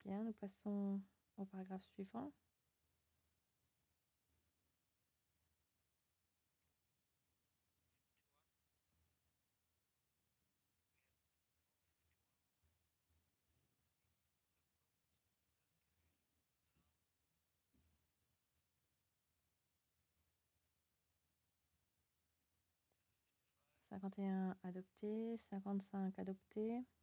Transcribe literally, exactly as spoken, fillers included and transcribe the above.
Bien, nous passons au paragraphe suivant. cinquante et un adopté, cinquante-cinq adopté.